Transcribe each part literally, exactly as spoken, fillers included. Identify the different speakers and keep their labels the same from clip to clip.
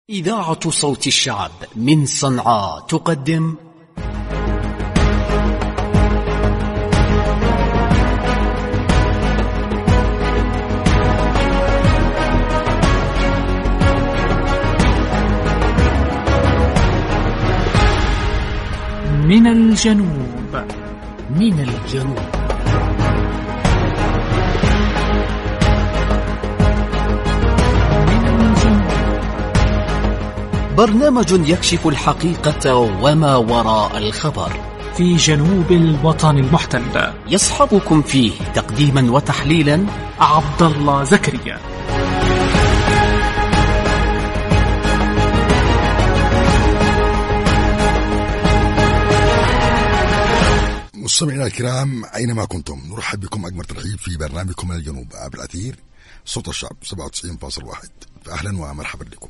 Speaker 1: إذاعة صوت الشعب من صنعاء تقدم
Speaker 2: من الجنوب.
Speaker 1: من الجنوب برنامج يكشف الحقيقة وما وراء الخبر
Speaker 2: في جنوب الوطن المحتل.
Speaker 1: يصحبكم فيه تقديما وتحليلا
Speaker 2: عبد الله زكريا.
Speaker 3: مستمعينا الكرام أينما كنتم، نرحب بكم أجمل ترحيب في برنامجكم من الجنوب عبر الأثير صوت الشعب سبعة وتسعين فاصلة واحد. فأهلا ومرحبا لكم.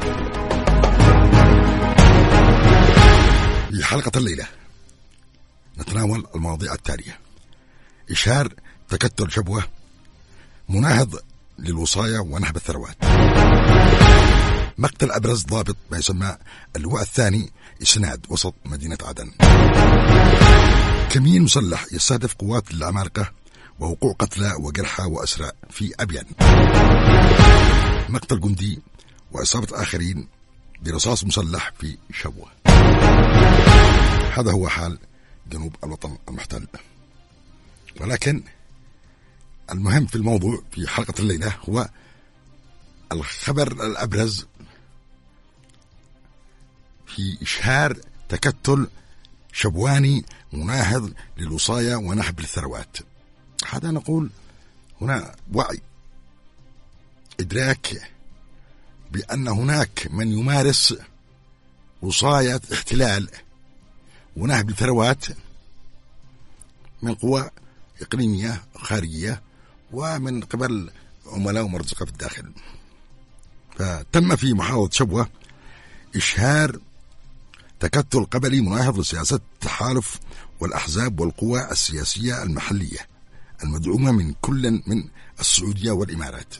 Speaker 3: في حلقة الليلة نتناول المواضيع التالية: إشهار تكتل شبوة، مناهض للوصاية ونهب الثروات، مقتل أبرز ضابط ما يسمى اللواء الثاني إسناد وسط مدينة عدن، كمين مسلح يستهدف قوات العمالقة ووقوع قتلى وجرحى وأسرى في أبيان، مقتل جندي وإصابة آخرين برصاص مسلح في شبوة. هذا هو حال جنوب الوطن المحتل. ولكن المهم في الموضوع في حلقة الليلة هو الخبر الأبرز في إشهار تكتل شبواني مناهض للوصاية ونهب الثروات. هذا نقول هنا وعي، إدراك بأن هناك من يمارس وصاية احتلال ونهب الثروات من قوى إقليمية خارجية ومن قبل عملاء ومرزقة في الداخل. فتم في محافظة شبوة إشهار تكتل قبلي مناهض لسياسة التحالف والأحزاب والقوى السياسية المحلية المدعومة من كل من السعودية والإمارات.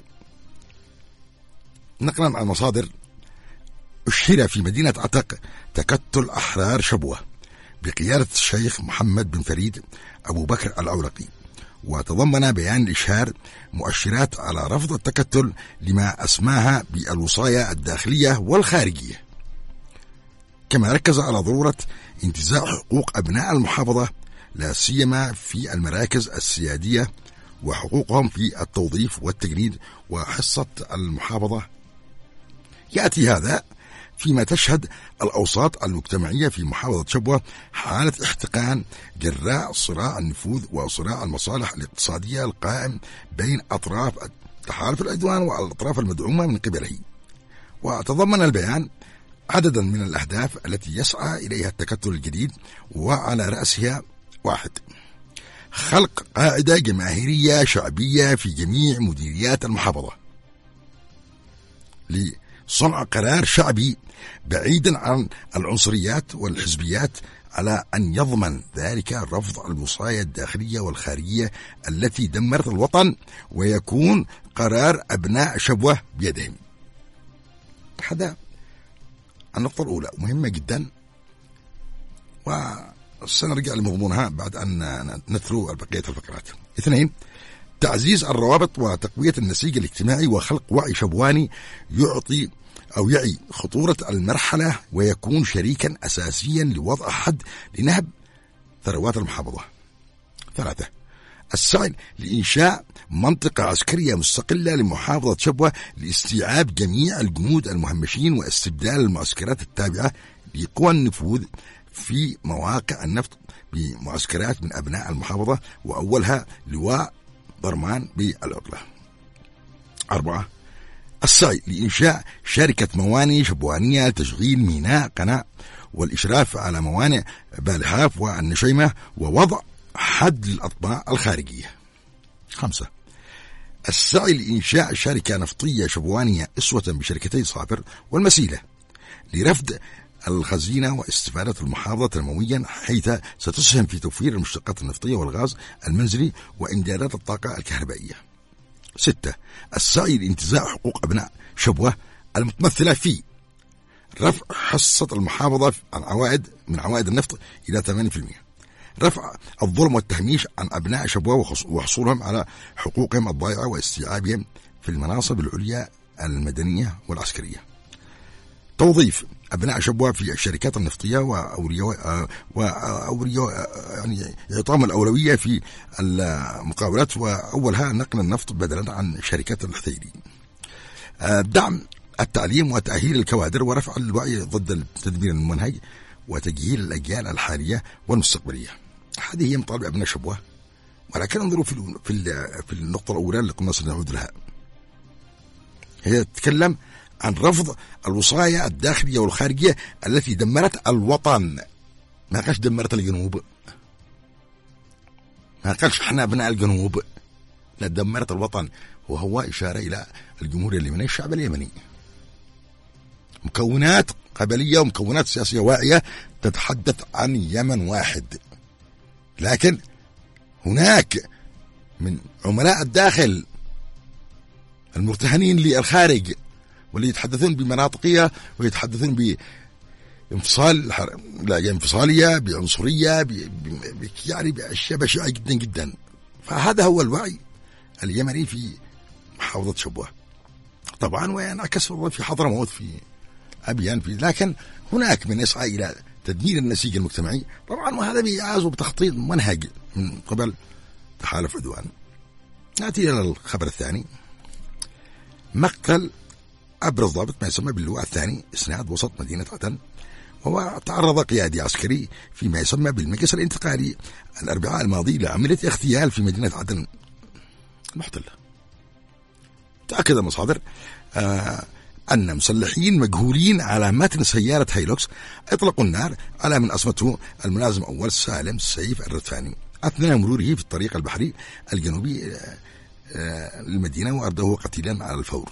Speaker 3: نقلا عن مصادر، أشهر في مدينة عتق تكتل أحرار شبوة بقيادة الشيخ محمد بن فريد أبو بكر العولقي، وتضمن بيان الإشهار مؤشرات على رفض التكتل لما أسماها بالوصاية الداخلية والخارجية، كما ركز على ضرورة انتزاع حقوق أبناء المحافظة لا سيما في المراكز السيادية وحقوقهم في التوظيف والتجنيد وحصة المحافظة. يأتي هذا فيما تشهد الأوساط المجتمعية في محافظة شبوة حالة احتقان جراء صراع النفوذ وصراع المصالح الاقتصادية القائم بين أطراف تحالف العدوان والأطراف المدعومة من قبله. وتضمن البيان عددا من الأهداف التي يسعى إليها التكتل الجديد، وعلى رأسها: واحد، خلق قاعدة جماهيرية شعبية في جميع مديريات المحافظة لصنع قرار شعبي بعيدا عن العنصريات والحزبيات، على أن يضمن ذلك رفض الوصاية الداخلية والخارجية التي دمرت الوطن، ويكون قرار أبناء شبوة بيدهم. هذا النقطة الأولى مهمة جدا، وسنرجع لمضمونها بعد أن نتلو بقية الفقرات. اثنين، تعزيز الروابط وتقوية النسيج الاجتماعي وخلق وعي شبواني يعطي أو يعي خطورة المرحلة ويكون شريكا أساسيا لوضع حد لنهب ثروات المحافظة. ثلاثة، السعي لإنشاء منطقة عسكرية مستقلة لمحافظة شبوة لاستيعاب جميع الجنود المهمشين واستبدال المعسكرات التابعة لقوى النفوذ في مواقع النفط بمعسكرات من أبناء المحافظة، وأولها لواء ضرمان بالعقلة. أربعة، السعي لإنشاء شركة موانئ شبوانية لتشغيل ميناء قناة والإشراف على موانئ بالحاف والنشيمة ووضع حد للأطماع الخارجية. خمسة، السعي لإنشاء شركة نفطية شبوانية أسوة بشركتي صافر والمسيلة لرفد الخزينة واستفادة المحافظة تنمويا، حيث ستسهم في توفير المشتقات النفطية والغاز المنزلي وإمدادات الطاقة الكهربائية. ستة، السعي لانتزاع حقوق أبناء شبوة المتمثلة في رفع حصة المحافظة عن عوائد من عوائد النفط إلى ثمانين بالمئة، رفع الظلم والتهميش عن أبناء شبوة وحصولهم على حقوقهم الضائعة واستيعابهم في المناصب العليا المدنية والعسكرية، توظيف أبناء شبوة في الشركات النفطية وأولياء وأولياء يعني إعطاهم الأولوية في المقاولات، وأولها نقل النفط بدلا عن شركات الحثيري، دعم التعليم وتأهيل الكوادر ورفع الوعي ضد التدمير المنهج وتجهيل الأجيال الحالية والمستقبلية. هذه هي مطالب أبناء شبوة، ولكن انظروا في في في النقطة الأولى اللي قلنا سنعود لها، هي تتكلم عن رفض الوصاية الداخلية والخارجية التي دمرت الوطن. ما قالش دمرت الجنوب، ما قالش احنا أبناء الجنوب، لا، دمرت الوطن، وهو إشارة إلى الجمهورية اليمنية، الشعب اليمني، مكونات قبلية ومكونات سياسية واعية تتحدث عن يمن واحد، لكن هناك من عملاء الداخل المرتهنين للخارج واللي يتحدثون بمناطقية ويتحدثون بانفصال، لا انفصالية، بعنصرية، ب... ب... يعني بأشياء بشعة جدا جدا. فهذا هو الوعي اليمني في محافظة شبوة طبعا، وينعكس في حضرموت، في أبيان، في لكن هناك من يسعى إلى تدمير النسيج المجتمعي طبعا، وهذا بإعاز وبتخطيط منهج من قبل تحالف عدوان. نأتي إلى الخبر الثاني، مقتل أبرز ضابط ما يسمى باللواء الثاني إسناد وسط مدينة عدن، وهو تعرض قيادي عسكري في ما يسمى بالمجلس الانتقالي الأربعاء الماضي لعملية اغتيال في مدينة عدن المحتلة. تأكد المصادر آه أن مسلحين مجهولين على متن سيارة هايلوكس أطلقوا النار على من أسمته الملازم أول سالم سيف الردفاني أثناء مروره في الطريق البحري الجنوبي للمدينة، وأردوه قتيلا على الفور.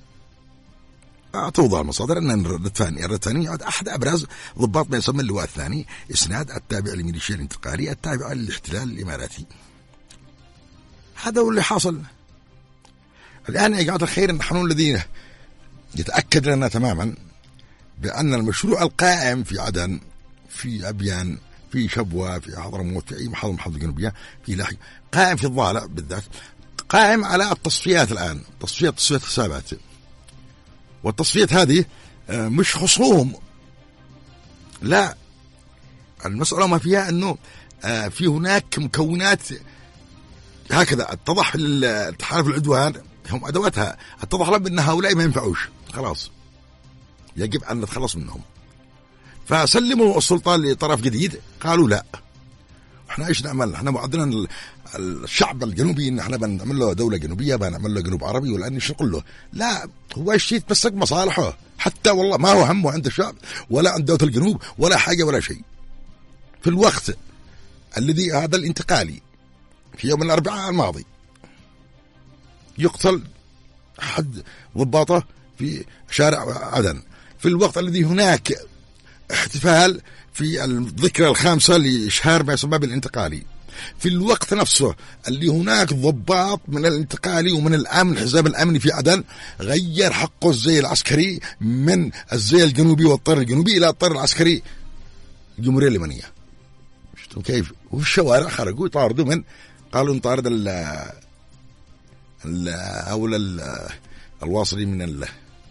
Speaker 3: توضح المصادر أن الردفاني الردفاني يعد أحد أبرز ضباط ما يسمى اللواء الثاني إسناد التابع لميليشيا الانتقالي التابع للاحتلال الإماراتي. هذا هو اللي حاصل الآن يا جماعة الخير. نحن الذين يتأكد لنا تماما بأن المشروع القائم في عدن، في أبيان، في شبوة، في حضرموت، في أي محافظة محافظة جنوبية، في لاحق، قائم في الضالع بالذات، قائم على التصفيات الآن، تصفية تصفية حسابات. والتصفيات هذه مش خصوم، لا، المسألة ما فيها أنه في هناك مكونات هكذا اتضح التحالف العدوان هم أدواتها، اتضح لهم أن هؤلاء ما ينفعوش، خلاص يجب أن نتخلص منهم، فسلموا السلطان لطرف جديد. قالوا لا، احنا ايش نعمل؟ احنا وعدنا الشعب الجنوبي ان احنا بنعمل له دولة جنوبية، بنعمل له جنوب عربي، والآن ايش نقول له؟ لا، هو الشيء يتمسك مصالحه، حتى والله ما هو همه عند الشعب ولا عند دولة الجنوب ولا حاجة ولا شيء. في الوقت الذي هذا الانتقالي في يوم الأربعاء الماضي يقتل أحد ضباطه في شارع عدن، في الوقت الذي هناك احتفال في الذكرى الخامسة لإشهار ما يسمى بالانتقالي، في الوقت نفسه اللي هناك ضباط من الانتقالي ومن الأمن الحزام الأمني في عدن غير حقه الزي العسكري من الزي الجنوبي والطير الجنوبي إلى الطير العسكري الجمهورية اليمنية. شفتوا كيف؟ وفي الشوارع خرجوا يطاردوا من، قالوا نطارد ال ال أول الواصلين من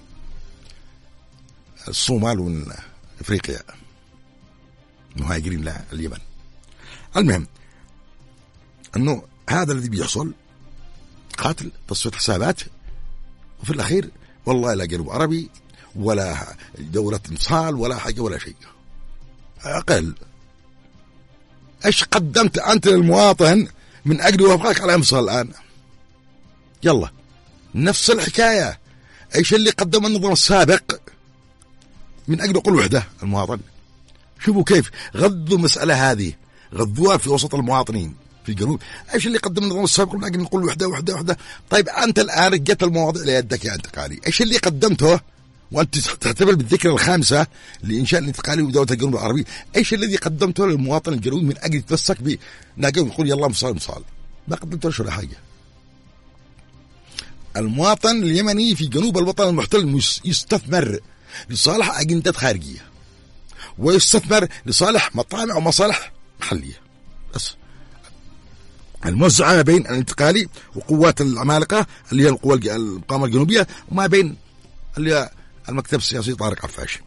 Speaker 3: الصومال ومن أفريقيا، مهاجرين لليمن. المهم أنه هذا الذي بيحصل، قاتل، تصفية حسابات، وفي الأخير والله لا جنوب عربي ولا دولة انفصال ولا حاجة ولا شيء. أقل إيش قدمت أنت للمواطن من أجل وفقك على انفصال الآن؟ يلا نفس الحكاية، إيش اللي قدم النظام السابق من أجل قل وحدة المواطن؟ شوفوا كيف غذوا المسألة هذه، غذوها في وسط المواطنين في الجنوب. ايش اللي قدم النظام السابق من اجل نقول وحده وحده وحده؟ طيب انت الان رجعت المواضيع ليدك يا انتقالي، ايش اللي قدمته وانت تحتفل بالذكرى الخامسه لانشاء الانتقالي ودوله الجنوب العربي؟ ايش الذي قدمته للمواطن الجنوبي من اجل يتمسك بناقل ويقول يلا انفصال انفصال؟ ما قدمت ولا حاجه. المواطن اليمني في جنوب الوطن المحتل يستثمر لصالح أجندات خارجية، ويستثمر لصالح مطامع ومصالح محلية. بس الموزعة ما بين الانتقالي وقوات العمالقة اللي هي القوى المقاومة الجنوبية، وما بين اللي هي المكتب السياسي طارق عفاش.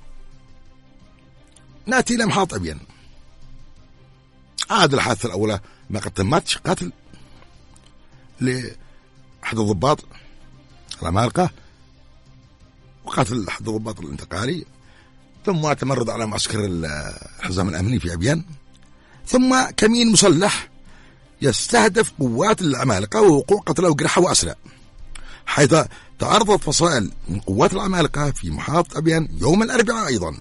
Speaker 3: نأتي إلى محاط أبين. عاد الحادثة الأولى ما قد تمت قتل لأحد الضباط العمالقة وقتل أحد الضباط الانتقالي، ثم تمرد على معسكر الحزام الأمني في أبيان، ثم كمين مسلح يستهدف قوات العمالقة ووقوع قتلى وجرحى وأسرى، حيث تعرضت فصائل من قوات العمالقة في محافظة أبيان يوم الأربعاء أيضا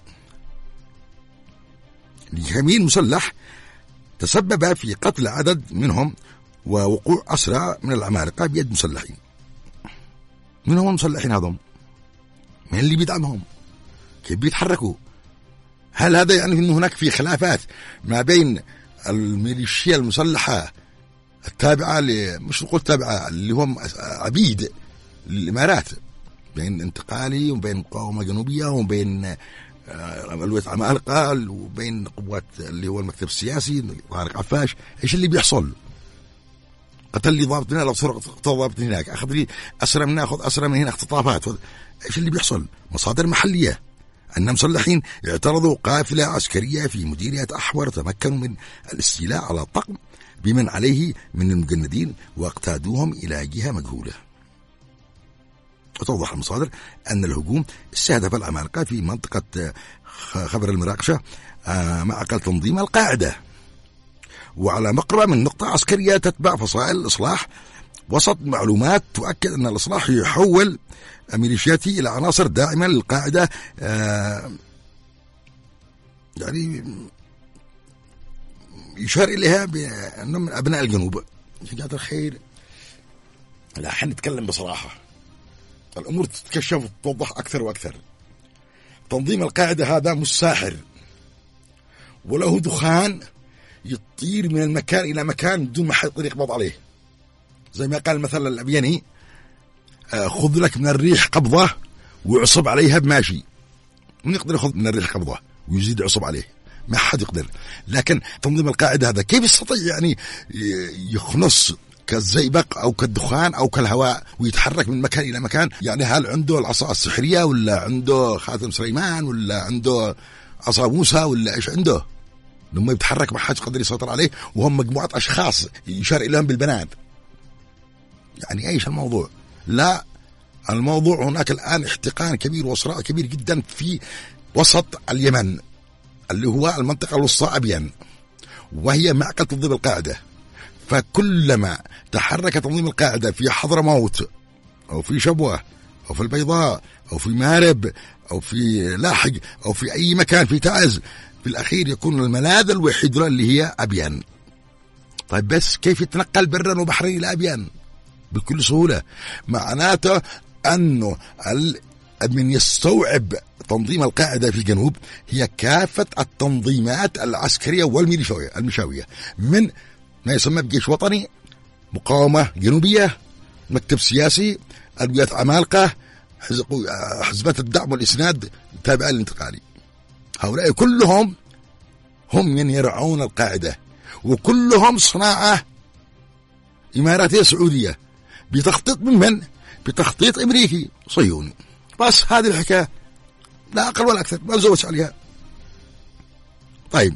Speaker 3: لكمين مسلح تسبب في قتل عدد منهم ووقوع أسرى من العمالقة بيد مسلحين. من هم المسلحين هذهم؟ من اللي بيدعمهم؟ كيف بيتحركوا؟ هل هذا يعني أن هناك في خلافات ما بين الميليشيا المسلحة التابعة مش نقول تابعة اللي هم عبيد للإمارات، بين انتقالي وبين مقاومة جنوبية وبين الولايات العمالقة وبين قوات اللي هو المكتب السياسي طارق عفاش؟ ايش اللي بيحصل؟ قتل لي ضابط هنا، لو صار قتل ضابط هناك، اخذ لي اسرى من ناخذ اسرى من هنا، اختطافات. ايش اللي بيحصل؟ مصادر محلية أن مسلحين اعترضوا قافلة عسكرية في مديرية أحور، تمكنوا من الاستيلاء على الطقم بمن عليه من المجندين واقتادوهم إلى جهة مجهولة. وتوضح المصادر أن الهجوم استهدف العمالقة في منطقة خبر المراقشة مع أقل تنظيم القاعدة، وعلى مقربة من نقطة عسكرية تتبع فصائل الإصلاح، وسط معلومات تؤكد أن الإصلاح يحول ميليشياتي إلى عناصر داعمة للقاعدة، يعني يشار إليها بأنهم من أبناء الجنوب. يا جماعة الخير، لا حنتكلم بصراحة، الأمور تتكشف وتوضح أكثر وأكثر. تنظيم القاعدة هذا مش ساحر، وله دخان يطير من المكان إلى مكان بدون ما حد يقدر يقبض عليه. زي ما قال مثلا الأبياني: خذ لك من الريح قبضة وعصب عليها بماشي. من يقدر يأخذ من الريح قبضة ويزيد عصب عليه؟ ما حد يقدر. لكن تنظيم القاعدة هذا كيف يستطيع يعني يخنص كالزئبق أو كالدخان أو كالهواء ويتحرك من مكان إلى مكان؟ يعني هل عنده العصا السحرية ولا عنده خاتم سليمان ولا عنده عصا موسى ولا إيش عنده؟ لما يتحرك ما حد يقدر يسيطر عليه، وهم مجموعة أشخاص يشار إليهم بالبنات. يعني ايش الموضوع؟ لا، الموضوع هناك الآن احتقان كبير وصراع كبير جدا في وسط اليمن اللي هو المنطقة الوسطى أبيان، وهي معقل تنظيم القاعدة. فكلما تحرك تنظيم القاعدة في حضرموت أو في شبوة أو في البيضاء أو في مارب أو في لاحق أو في أي مكان في تعز، في الأخير يكون الملاذ الوحيد اللي هي أبيان. طيب بس كيف يتنقل برا وبحرا إلى أبيان بكل سهولة؟ معناته أنه من يستوعب تنظيم القاعدة في الجنوب هي كافة التنظيمات العسكرية والميليشيوية، من ما يسمى بجيش وطني، مقاومة جنوبية، مكتب سياسي، الولايات عمالقة، حزبات الدعم والإسناد التابعة للانتقالي. هؤلاء كلهم هم من يرعون القاعدة، وكلهم صناعة إماراتية سعودية بتخطيط من من؟ بتخطيط أمريكي صهيوني. بس هذه الحكاية، لا أقل ولا أكثر، ما نزوج عليها. طيب،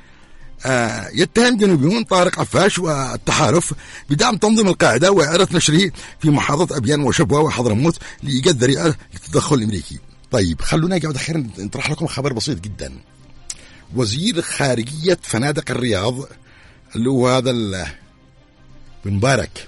Speaker 3: آه يتهم جنوبيون طارق عفاش والتحالف بدعم تنظيم القاعدة وإعادة نشره في محافظة أبيان وشبوة وحضرموت لإيجاد ذريعة للتدخل الأمريكي. طيب خلونا قبل أخيرا نطرح لكم خبر بسيط جدا. وزير خارجية فنادق الرياض اللي هو هذا بن مبارك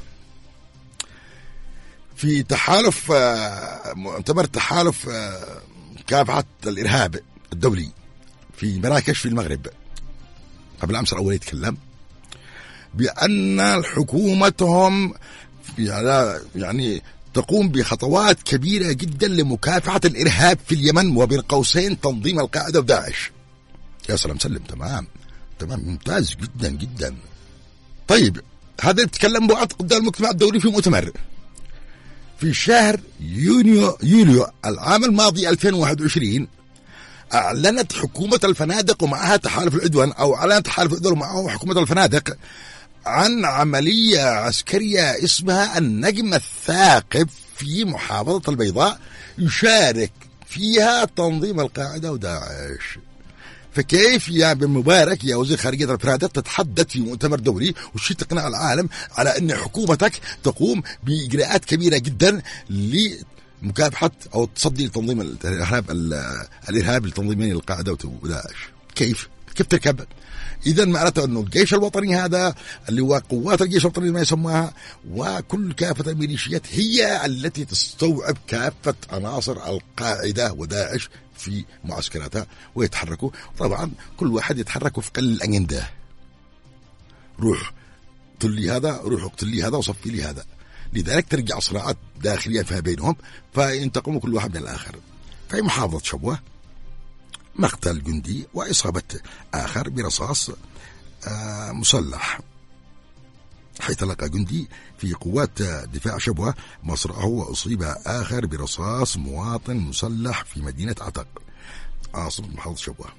Speaker 3: في تحالف مؤتمر تحالف مكافحة الإرهاب الدولي في مراكش في المغرب قبل أمس الأول يتكلم بأن حكومتهم يعني تقوم بخطوات كبيرة جدا لمكافحة الإرهاب في اليمن، وبين قوسين تنظيم القاعدة وداعش. يا سلام سلم، تمام تمام، ممتاز جدا جدا. طيب هذا يتكلم بعد قدام المجتمع الدولي في مؤتمر، في شهر يونيو يوليو العام الماضي ألفين وواحد وعشرين أعلنت حكومة الفنادق ومعها تحالف العدوان، أو أعلنت تحالف العدوان ومعه حكومة الفنادق عن عملية عسكرية اسمها النجم الثاقب في محافظة البيضاء يشارك فيها تنظيم القاعدة وداعش. فكيف يا بن مبارك يا وزير خارجية الفنادق تتحدث في مؤتمر دولي وشي تقنع العالم على أن حكومتك تقوم بإجراءات كبيرة جدا لمكافحة أو التصدي لتنظيم الإرهاب الإرهاب لتنظيمين القاعدة وداعش؟ كيف كيف تركب؟ إذا معناته أنه الجيش الوطني هذا اللي هو قوات الجيش الوطني ما يسموها وكل كافة الميليشيات هي التي تستوعب كافة عناصر القاعدة وداعش في معسكراتها ويتحركوا. طبعا كل واحد يتحرك وفق الأجندة، روح اقتل لي هذا، روح اقتل لي هذا وصفي لي هذا. لذلك ترجع صراعات داخلية فيها بينهم فينتقموا كل واحد من الآخر. في محافظة شبوة مقتل جندي وإصابة آخر برصاص مسلح، حيث لقى جندي في قوات دفاع شبوة مصرعه وأصيب آخر برصاص مواطن مسلح في مدينة عتق عاصمة محافظة شبوة.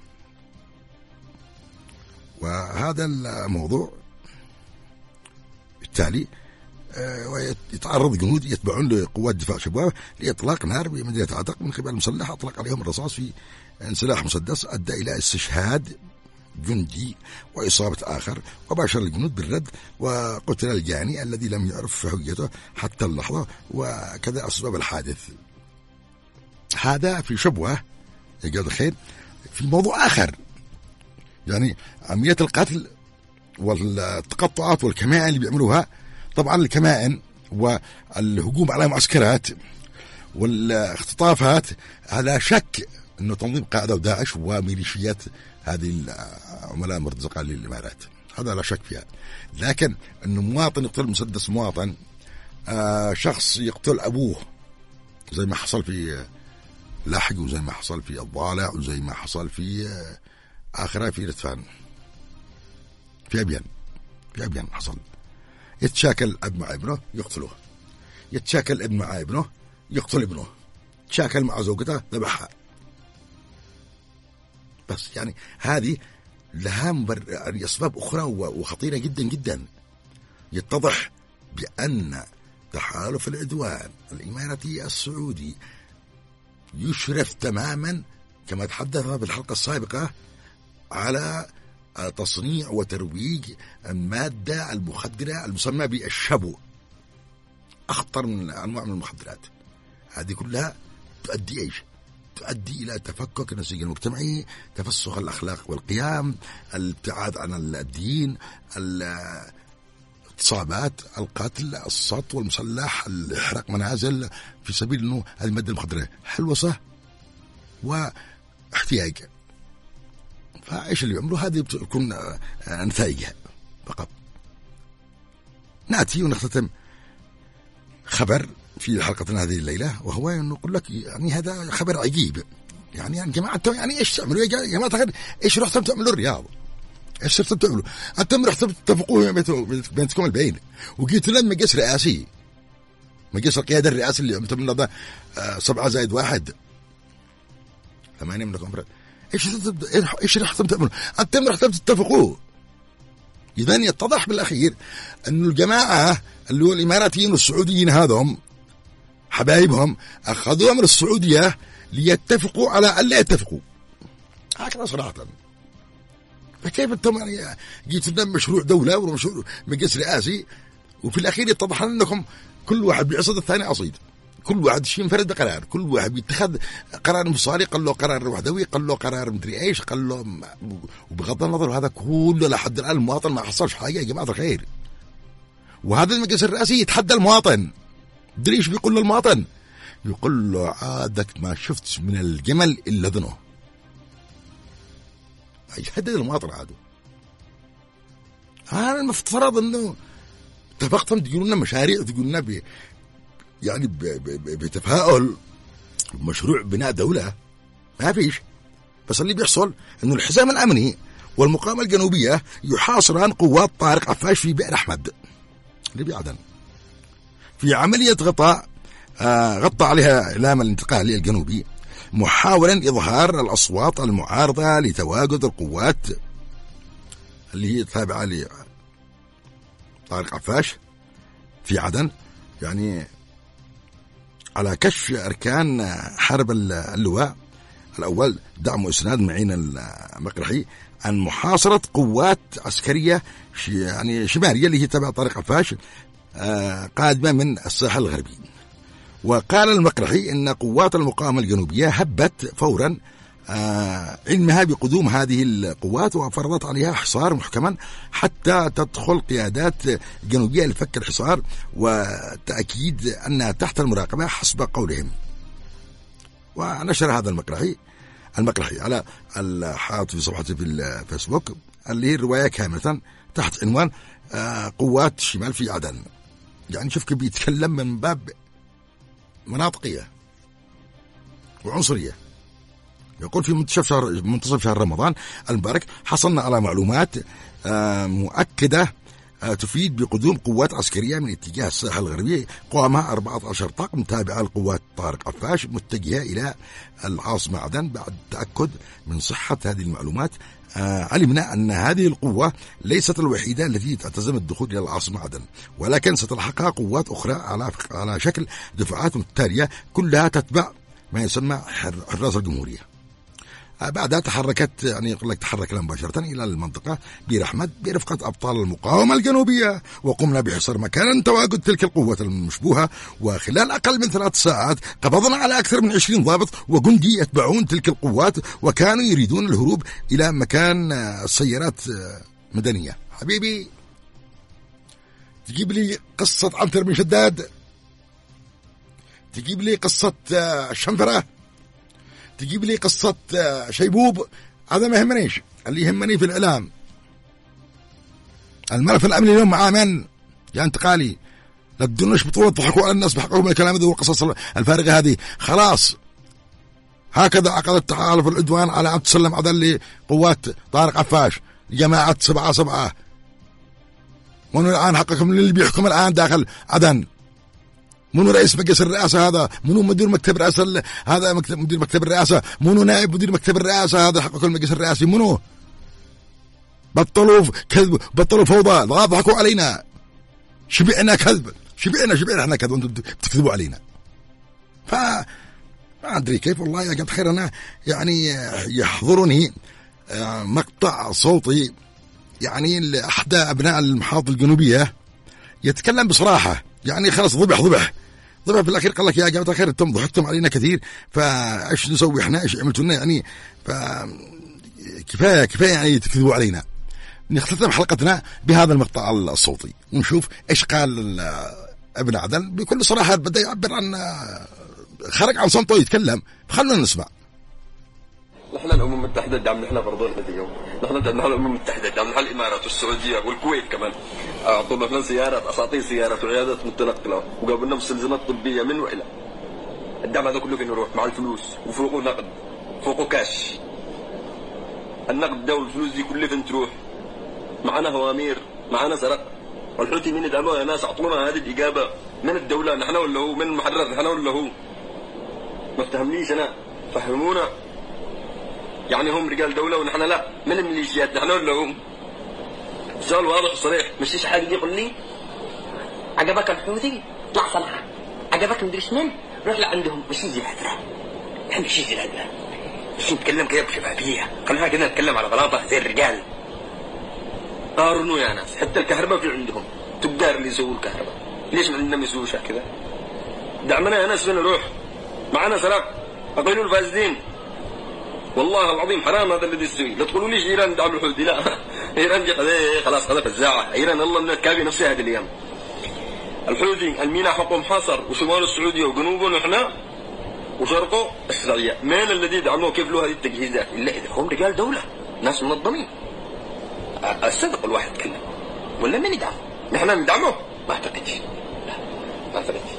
Speaker 3: وهذا الموضوع بالتالي ويتعرض جنود يتبعون لقوات دفاع شبوة لإطلاق نار بمدينة عتق من قبل المسلح، أطلق عليهم الرصاص في انسلاح مسدس أدى إلى استشهاد جندي وإصابة آخر، وباشر الجنود بالرد وقتل الجاني الذي لم يعرف هويته حتى اللحظة وكذا أسباب الحادث. هذا في شبوة يا جماعة الخير. في موضوع آخر، يعني عملية القتل والتقطعات والكمائن اللي بيعملوها، طبعا الكمائن والهجوم على معسكرات والاختطافات على شك أنه تنظيم قاعدة وداعش وميليشيات هذه العملاء المرتزقة للإمارات، هذا لا شك فيها. لكن أنه مواطن يقتل مسدس مواطن، آه شخص يقتل أبوه زي ما حصل في لاحق وزي ما حصل في الضالع وزي ما حصل في آخرة في رتفان في أبيان في أبيان حصل. يتشاكل أب مع ابنه يقتله، يتشاكل ابن مع ابنه يقتل ابنه، تشاكل مع زوجته ذبحها. بس يعني هذه لها يعني أسباب أخرى وخطيرة جدا جدا. يتضح بأن تحالف العدوان الإماراتي السعودي يشرف تماما كما تحدثنا بالحلقة السابقة على تصنيع وترويج المادة المخدرة المسمى بالشبو، أخطر من أنواع من المخدرات. هذه كلها تؤدي إيش؟ تؤدي إلى تفكك النسيج المجتمعي، تفسخ الأخلاق والقيم، الابتعاد عن الدين، الاغتصابات، القتل، السطو والمسلح، الإحراق منازل في سبيل أنه هذه المادة المخدرة حلوصة واحتياج. فإيش اللي يعملوا؟ هذه بتكون نتائجها فقط. نأتي ونختتم خبر في حلقتنا هذه الليلة، وهو أنه نقول لك يعني هذا خبر عجيب. يعني يا جماعة يعني إيش تعملوا يا جماعة؟ إيش رحتم تعملوا الرياض؟ إيش صرتم تعملوا؟ أنتم رحتم تتفقوا بينكم البين وجيتوا لنا مجلس رئاسي، مجلس القيادة الرئاسي اللي عملتم لنا ده سبعة زائد واحد ثمانية من الكونفرنس. إيش إيش رحتم تعملوا؟ أنتم رحتم تتفقوا. إذا يتضح بالأخير أن الجماعة اللي هو الإماراتيين والسعوديين هذهم حبايبهم أخذوها من السعودية ليتفقوا على ألا يتفقوا. هكذا صراحة. فكيف أنتم يعني جيتوا لنا مشروع دولة ومشروع مجلس رئاسي وفي الأخير يتضح أنكم كل واحد بيعصد الثاني عصيد، كل واحد شيء ينفرد بقرار، كل واحد بيتخذ قرار انفصالي، قال له قرار وحدوي، قال له قرار مدري ايش، قال له م... وبغض النظر هذا كله لحد الآن المواطن ما حصلش حاجة يا جماعة الخير. وهذا المجلس الرئاسي يتحدى المواطن، مدري ايش بيقول للمواطن؟ يقول له عادك ما شفت من الجمل إلا ذنه. يهدد المواطن عاده. هذا المفترض انه اتفقتم تقولون لنا مشاريع، تقولون لنا ب... يعني ب... ب... بتفاؤل مشروع بناء دولة، ما فيش. بس اللي بيحصل انه الحزام الامني والمقاومة الجنوبية يحاصران قوات طارق عفاش في بئر احمد اللي بعدن في عملية غطاء غطى عليها إعلام الانتقالي الجنوبي محاولا إظهار الأصوات المعارضة لتواجد القوات اللي هي تابعة لطارق عفاش في عدن، يعني على كشف أركان حرب اللواء الأول دعم وإسناد معين المقرحي عن محاصرة قوات عسكرية يعني شمالية اللي هي تبع طارق عفاش قادمة من الساحل الغربي. وقال المقرحي إن قوات المقاومة الجنوبية هبت فورا علمها بقدوم هذه القوات وفرضت عليها حصار محكما حتى تدخل قيادات جنوبية لفك الحصار وتأكيد أنها تحت المراقبة حسب قولهم. ونشر هذا المقرحي المقرحي على الحاط في صفحته في الفيسبوك اللي هي الرواية كاملة تحت عنوان قوات الشمال في عدن. يعني شوف كيف بيتكلم من باب مناطقية وعنصرية. يقول في منتصف شهر منتصف شهر رمضان المبارك حصلنا على معلومات مؤكدة تفيد بقدوم قوات عسكرية من اتجاه الساحل الغربي قوامها أربعة عشر طاقم تابعة لقوات طارق عفاش متجهة إلى العاصمة عدن. بعد التأكد من صحة هذه المعلومات علمنا أن هذه القوة ليست الوحيدة التي تعتزم الدخول إلى العاصمة عدن، ولكن ستلحقها قوات أخرى على على شكل دفعات متتالية كلها تتبع ما يسمى حراس الجمهورية. بعدها تحركت يعني يقول لك تحرك مباشرة إلى المنطقة بير أحمد برفقة أبطال المقاومة الجنوبية، وقمنا بحصار مكان تواجد تلك القوة المشبوهة. وخلال أقل من ثلاث ساعات قبضنا على أكثر من عشرين ضابط وجندي يتبعون تلك القوات وكانوا يريدون الهروب إلى مكان السيارات مدنية. حبيبي تجيب لي قصة عنتر بن شداد، تجيب لي قصة الشنفرة، تجيب لي قصة شيبوب، هذا ما يهمنيش. اللي يهمني في الإعلام الملف الأمني اليوم مع من يا انتقالي. لا تدونش بطولة تضحكوا على الناس بحقهم الكلام هذا والقصص الفارغة هذه. خلاص هكذا عقد التحالف العدوان على أن تسلم عدن لقوات طارق عفاش جماعة سبعة سبعة. منو الآن حقكم اللي بيحكم الآن داخل عدن؟ منو رئيس مجلس الرئاسة هذا؟ منو مدير مكتب الرئاسة هذا؟ مكتب مدير مكتب الرئاسة؟ منو نائب مدير مكتب الرئاسة هذا حقكم المجلس الرئاسي؟ منو؟ بطلوا كذب، بطلوا فوضى، لا تضحكوا علينا. شبعنا كذب، شبعنا شبعنا احنا كذب وانتم بتكذبوا علينا. ف ما أدري كيف والله يا جماعة خير. أنا يعني يحضرني مقطع صوتي يعني لأحدى أبناء المحافظة الجنوبية يتكلم بصراحة، يعني خلاص ضبح ضبح ضبح في الأخير قال لك يا جماعة خير انتم ضحكتم علينا كثير فايش نسوي احنا، ايش عملتوا لنا يعني، فكفاية كفاية يعني تكذبوا علينا. نختتم حلقتنا بهذا المقطع الصوتي ونشوف ايش قال ابن عدن بكل صراحة. بدأ يعبر عن خرج عن صمته يتكلم، فخلونا نسمع.
Speaker 4: نحن الأمم المتحدة دعمنا نحن فرضون هذا اليوم، نحن دعمنا الأمم المتحدة دعمنا الإمارات والسعودية والكويت كمان، أعطونا لنا سيارات أساطير سيارات وعيادات متنقلة وقابلنا مستلزمات طبية من وإلى. الدعم هذا كله فين يروح؟ مع الفلوس وفوقه نقد فوقه كاش. النقد ده والفلوس دي كلها فين تروح؟ معنا هوامير، معنا سرق، والحوثي مين يدعموها يا ناس؟ أعطونا هذه الإجابة من الدولة نحن ولا هو؟ من المحرر نحن ولا هو؟ ما افتهمنيش أنا، فهمونا. يعني هم رجال دولة ونحن لا، من الميليشيات نحن ولا هم؟ السؤال واضح وصريح، مش شيء حاجة يقول لي عجبك الحوثي؟ اطلع صنعاء. عجبك مدري مين؟ روح لعندهم. مش يجي الهدرة، احنا مش يجي الهدرة، مش نتكلم كده بشفافية، خلينا كده نتكلم على بلاطة زي الرجال. قارنوا يا ناس، حتى الكهرباء في عندهم تجار اللي يسووا الكهرباء، ليش ما عندنا ما يسووش كذا؟ دعمنا يا ناس فين نروح؟ معنا سلاح أقولوا الفاسدين. والله العظيم حرام هذا الذي يسوي. لا تقولوا ليش إيران دعم الحوثي، لا إيران جت خلاص خلاص الزاعة. إيران الله من الكافي نفسها هذه الأيام. الحوثي الميناء حقه محاصر وشمال السعودية وجنوبه نحن وشرقه السعودية. من الذي دعموه كيف له هذه التجهيزات؟ إلا إذا هم رجال دولة ناس منظمين. الصدق الواحد يتكلم ولا من يدعمه؟ نحن ندعمه؟ ما أعتقدش، لا ما أعتقدش.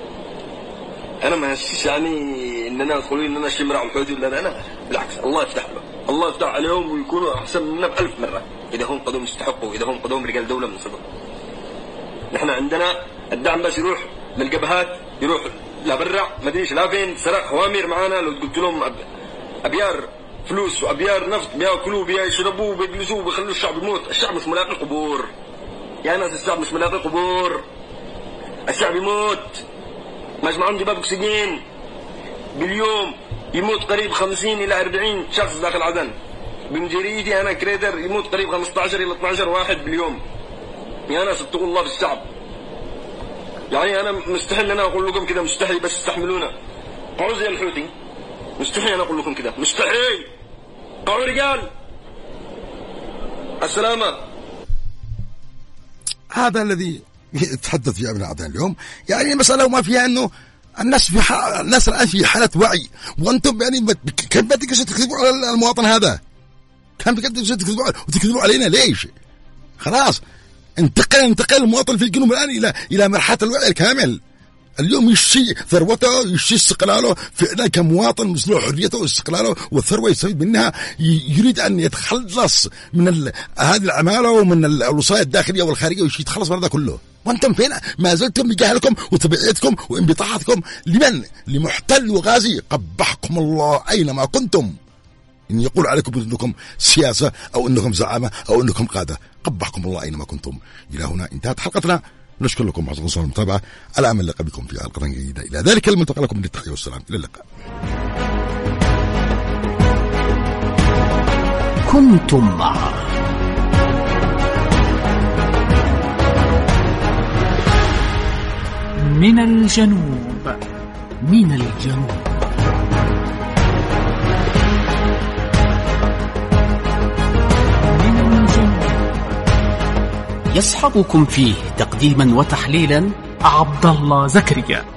Speaker 4: أنا ما أشتيش يعني إننا يدخلون إننا شمرع الحوثي ولا أنا، بالعكس الله يفتح له، الله يفتح عليهم ويكونوا أحسن منا بألف مرة إذا هم قدوم يستحقوا، إذا هم قدوم رجال دولة من صدق. نحن عندنا الدعم بس يروح للجبهات، يروح لا برع ما ادريش لا فين سرق خوامير معانا. لو قلت لهم أب... ابيار فلوس وابيار نفط بياكلوا بيشربوا وبيجلسوا وبيخلوا الشعب يموت. الشعب مش ملاقي قبور يا ناس، الشعب مش ملاقي قبور، الشعب يموت. مجموعهم جباب اكسجين باليوم يموت قريب خمسين الى أربعين شخص داخل عدن. بمجريتي انا كريدر يموت قريب خمسة عشر الى اثني عشر واحد باليوم. يا ناس اتقوا الله في الشعب. يعني انا مستحيل انا اقول لكم كده، مستحيل، بس استحملونا. قعوا زي الحوثي، مستحيل انا اقول لكم كده، مستحيل. قعوا رجال. السلامة.
Speaker 3: هذا الذي يتحدث فيه ابن عدن اليوم. يعني المسألة وما فيها انه الناس في حال، الناس الان في حالة وعي، وانتم يعني كيف بدك تكذبوا على المواطن هذا؟ كم بدك تكذبوا وتكذبوا علينا ليش؟ خلاص انتقل انتقل المواطن في الجنوب الان الى الى مرحلة الوعي الكامل. اليوم يشتي ثروته، يشتي استقلاله فعلا كمواطن، مسلوع حريته واستقلاله والثروة يستفيد منها. يريد أن يتخلص من هذه العمالة ومن الوصاية الداخلية والخارجية، ويشتي يتخلص من هذا كله. وأنتم فين؟ ما زلتم بجهلكم وطبيعتكم وانبطاحاتكم لمن؟ لمحتل وغازي. قبحكم الله أينما كنتم. إن يقول عليكم أنكم سياسة أو أنكم زعامة أو أنكم قادة، قبحكم الله أينما كنتم. إلى هنا انتهت حلقتنا. نشكر لكم حسن الصلاة والمتابعة. الأمل اللقاء بكم في حلقة جديدة. إلى ذلك المنتقى لكم بالتحية والسلام. إلى اللقاء.
Speaker 1: كنتم مع
Speaker 2: من الجنوب.
Speaker 1: من الجنوب.
Speaker 2: من الجنوب.
Speaker 1: يصحبكم فيه تقديما وتحليلا
Speaker 2: عبد الله زكريا.